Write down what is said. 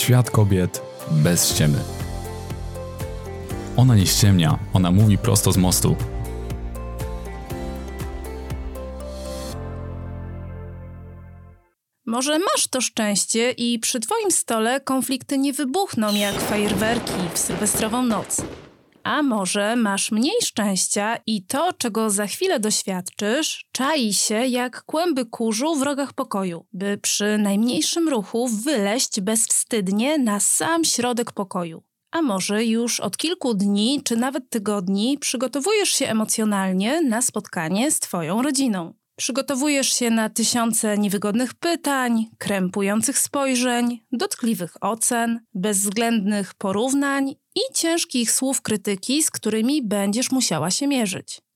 Świat kobiet bez ściemy. Ona nie ściemnia, ona mówi prosto z mostu. Może masz to szczęście i przy twoim stole konflikty nie wybuchną jak fajerwerki w sylwestrową noc. A może masz mniej szczęścia i to, czego za chwilę doświadczysz, czai się jak kłęby kurzu w rogach pokoju, by przy najmniejszym ruchu wyleść bezwstydnie na sam środek pokoju. A może już od kilku dni czy nawet tygodni przygotowujesz się emocjonalnie na spotkanie z twoją rodziną. Przygotowujesz się na tysiące niewygodnych pytań, krępujących spojrzeń, dotkliwych ocen, bezwzględnych porównań i ciężkich słów krytyki, z którymi będziesz musiała się mierzyć.